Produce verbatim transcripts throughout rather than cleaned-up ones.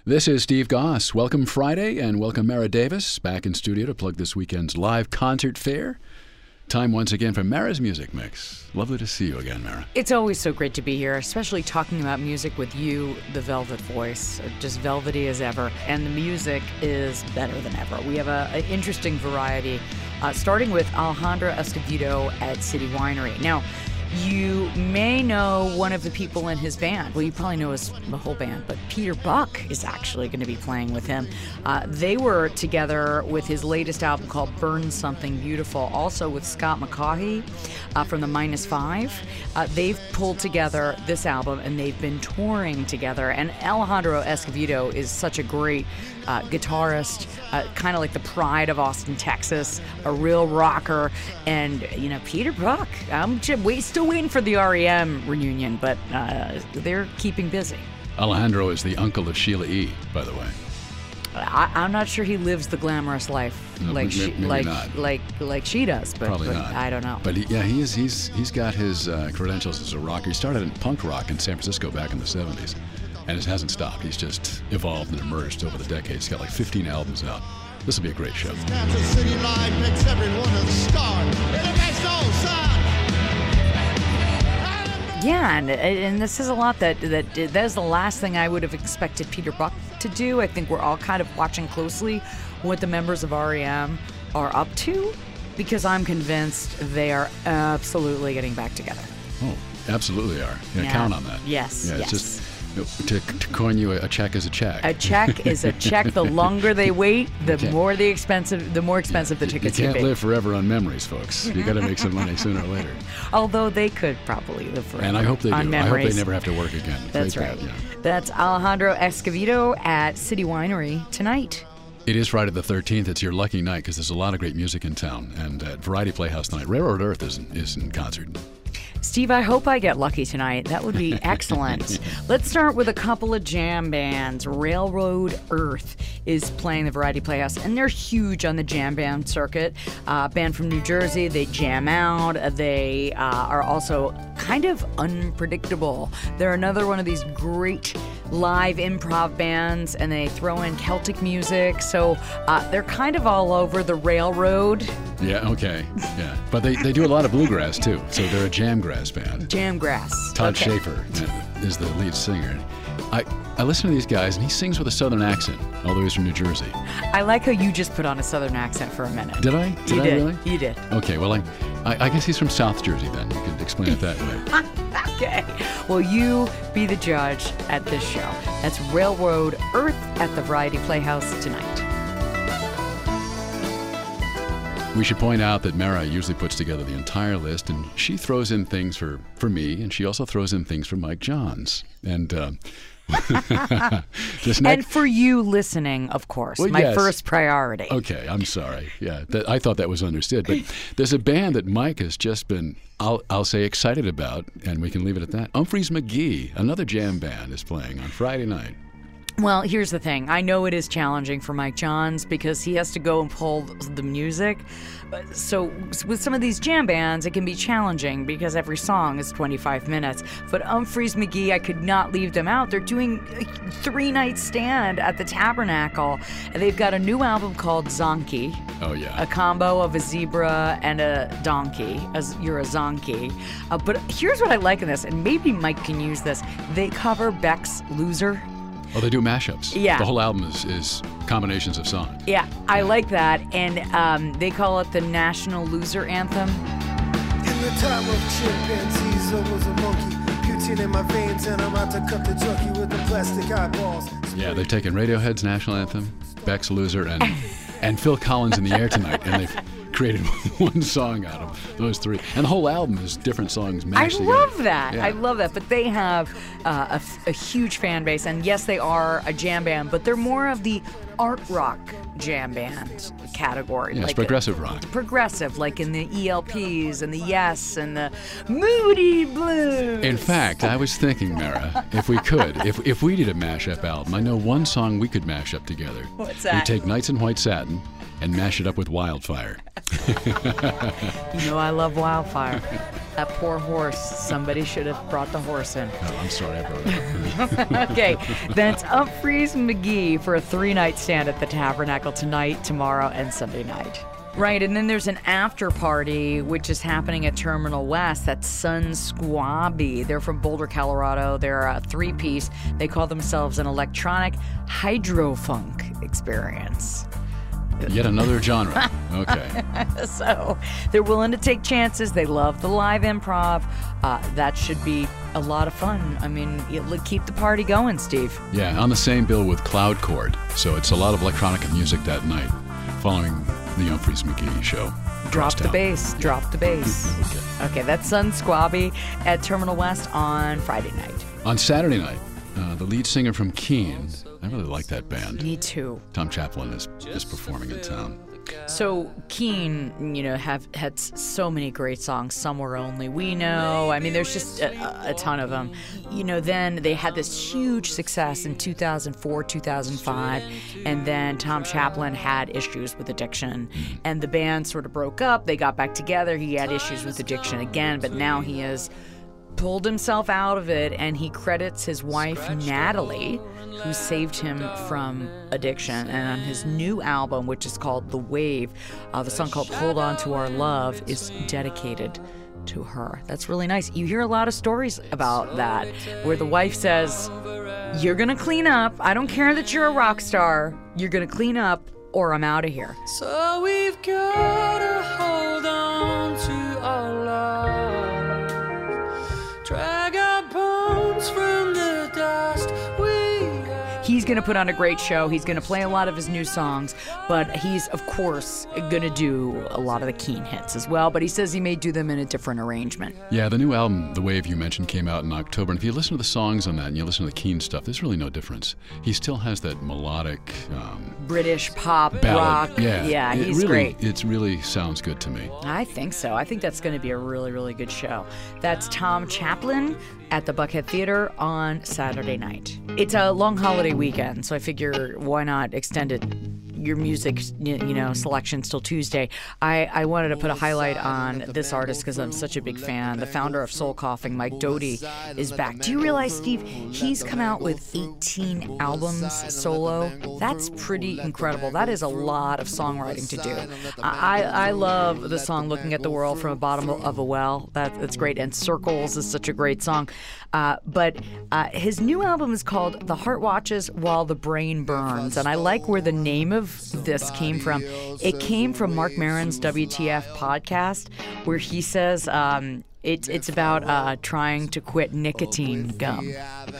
This is Steve Goss. Welcome Friday, and welcome Mara Davis back in studio to plug this weekend's live concert fair. Time once again for Mara's Music Mix. Lovely to see you again, Mara. It's always so great to be here, especially talking about music with you, the velvet voice, just velvety as ever. And the music is better than ever. We have an interesting variety, uh, starting with Alejandro Escovedo at City Winery. Now, you may know one of the people in his band. Well, you probably know his the whole band, but Peter Buck is actually going to be playing with him. Uh, they were together with his latest album called Burn Something Beautiful, also with Scott McCaughey uh, from the Minus Five. Uh, they've pulled together this album, and they've been touring together. And Alejandro Escovedo is such a great uh, guitarist, uh, kind of like the pride of Austin, Texas, a real rocker. And, you know, Peter Buck, I'm just wait, still waiting for the R E M reunion, but uh, they're keeping busy. Alejandro is the uncle of Sheila E., by the way. I, I'm not sure he lives the glamorous life No, like maybe- she, maybe like not. like like she does, but, Probably but not. I don't know. But he, yeah, he is, he's he's got his uh, credentials as a rocker. He started in punk rock in San Francisco back in the seventies, and it hasn't stopped. He's just evolved and emerged over the decades. He's got like fifteen albums out. This will be a great show. Kansas City line makes everyone a star. It makes no sound. Yeah, and and this is a lot that that that is the last thing I would have expected Peter Buck to do. I think we're all kind of watching closely what the members of R E M are up to, because I'm convinced they are absolutely getting back together. Oh, absolutely are. Yeah, Yeah. count on that. Yes, Yeah, it's yes. just to, to coin you a, a check is a check. A check is a check. The longer they wait, the can't- more the expensive, the more expensive the You tickets can't can be. live forever on memories, folks. You got to make some money sooner or later. Although they could probably live forever. And I hope they do. on I hope memories. they never have to work again. That's Great right. band, yeah. That's Alejandro Escovedo at City Winery tonight. It is Friday the thirteenth. It's your lucky night because there's a lot of great music in town. And at Variety Playhouse tonight, Railroad Earth is, is in concert. Steve, I hope I get lucky tonight. That would be excellent. Let's start with a couple of jam bands. Railroad Earth is playing the Variety Playhouse, and they're huge on the jam band circuit. Uh, band from New Jersey. They jam out. They uh, are also kind of unpredictable. They're another one of these great live improv bands, and they throw in Celtic music. So uh, they're kind of all over the railroad. Yeah, okay. Yeah. But they, they do a lot of bluegrass, too. So they're a jamgrass band. Jamgrass. Todd Okay. Schaefer is the lead singer. I, I listen to these guys, and he sings with a southern accent, although he's from New Jersey. I like how you just put on a southern accent for a minute. Did I? Did you I did. really? You did. Okay, well, I, I, I guess he's from South Jersey then. You could explain it that way. Okay. Well, you be the judge at this show. That's Railroad Earth at the Variety Playhouse tonight. We should point out that Mara usually puts together the entire list, and she throws in things for, for me, and she also throws in things for Mike Johns. And uh, this And next... for you listening, of course, Well, my yes. first priority. Okay, I'm sorry. Yeah, that, I thought that was understood. But there's a band that Mike has just been, I'll, I'll say, excited about, and we can leave it at that. Humphreys McGee, another jam band, is playing on Friday night. Well, here's the thing. I know it is challenging for Mike Johns because he has to go and pull the music. Uh, So with some of these jam bands, it can be challenging because every song is twenty-five minutes. But Humphreys McGee, I could not leave them out. They're doing a three-night stand at the Tabernacle. And they've got a new album called Zonky, Oh, yeah. a combo of a zebra and a donkey, as you're a zonky. Uh, but here's what I like in this, and maybe Mike can use this. They cover Beck's Loser. Oh, they do mashups. Yeah. The whole album is, is combinations of songs. Yeah, I like that. And um, they call it the National Loser Anthem. In the time of chimpanzees, I was a monkey. Butane in my veins, and I'm out to cut the junkie with the plastic eyeballs. Yeah, they've taken Radiohead's national anthem, Beck's Loser, and and Phil Collins in the Air Tonight, and they've created one song out of those three. And the whole album is different songs I mashed together. love that. Yeah. I love that. But they have uh, a, f- a huge fan base. And yes, they are a jam band, but they're more of the art rock jam band category. Yeah, it's like progressive rock. Progressive, like in the E L Ps and the Yes and the Moody Blues. In fact, I was thinking, Mara, if we could, if if we did a mashup album, I know one song we could mash up together. What's We that? take Nights in White Satin and mash it up with Wildfire. You know I love Wildfire. That poor horse. Somebody should have brought the horse in. Oh, I'm sorry I brought it up. Okay, that's Umphrey's McGee for a three-night stand at the Tabernacle tonight, tomorrow, and Sunday night. Right, and then there's an after party, which is happening at Terminal West. That's Sun Squabby. They're from Boulder, Colorado. They're a three-piece. They call themselves an electronic hydrofunk experience. Yet another genre. Okay. So they're willing to take chances. They love the live improv. Uh, that should be a lot of fun. I mean, it'll keep the party going, Steve. Yeah, on the same bill with Cloud Chord. So it's a lot of electronic music that night following the Umphrey's McGee show. Drop the bass. Drop the bass. Okay. Okay, that's Sun Squabby at Terminal West on Friday night. On Saturday night, uh, the lead singer from Keane, I really like that band. Me too. Tom Chaplin is, is performing in town. So Keane, you know, have had so many great songs. Somewhere Only We Know. I mean, there's just a, a ton of them. You know, then they had this huge success in two thousand four, two thousand five, and then Tom Chaplin had issues with addiction, and the band sort of broke up. They got back together. He had issues with addiction again, but now he has pulled himself out of it, and he credits his wife Natalie, who saved him from addiction. And on his new album, which is called The Wave, uh, the song called Hold On To Our Love is dedicated to her. That's really nice. You hear a lot of stories about that, where the wife says, you're gonna clean up, I don't care that you're a rock star, you're gonna clean up or I'm out of here. So we've gotta hold on to our love, drag our bones from the dust. He's going to put on a great show. He's going to play a lot of his new songs, but he's, of course, going to do a lot of the Keane hits as well, but he says he may do them in a different arrangement. Yeah, the new album, The Wave you mentioned, came out in October, and if you listen to the songs on that and you listen to the Keane stuff, there's really no difference. He still has that melodic... Um, British pop, ballad. rock. Yeah, yeah it he's really, great. It really sounds good to me. I think so. I think that's going to be a really, really good show. That's Tom Chaplin at the Buckhead Theater on Saturday night. It's a long holiday weekend, so I figure why not extend it, your music, you know, selections till Tuesday. I, I wanted to put a highlight on this artist because I'm such a big fan. The founder of Soul Coughing, Mike Doughty, is back. Do you realize, Steve, he's come out with eighteen albums solo? That's pretty incredible. That is a lot of songwriting to do. I, I love the song Looking at the World from the Bottom of a Well. That, that's great. And Circles is such a great song. Uh, but uh, his new album is called The Heart Watches While the Brain Burns. And I like where the name of this came from. It came from Mark Maron's W T F podcast, where he says um, it's it's about uh, trying to quit nicotine gum.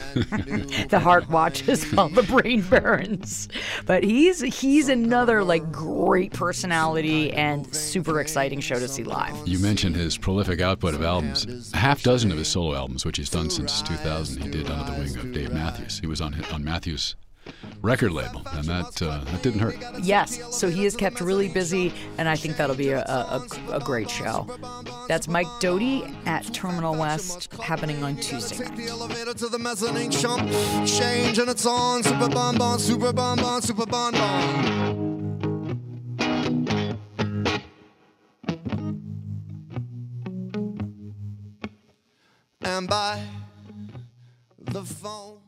The heart watches while the brain burns. But he's he's another like great personality and super exciting show to see live. You mentioned his prolific output of albums. A half dozen of his solo albums, which he's done since two thousand, he did under the wing of Dave Matthews. He was on on Matthews' record label, and that uh, that didn't hurt. Yes, so he is kept really busy, and I think that'll be a, a, a great show. That's Mike Doughty at Terminal West, happening on Tuesday night. The elevator to the mezzanine chump change, and it's on super bon bon, super bon bon, super bon bon. And by the phone.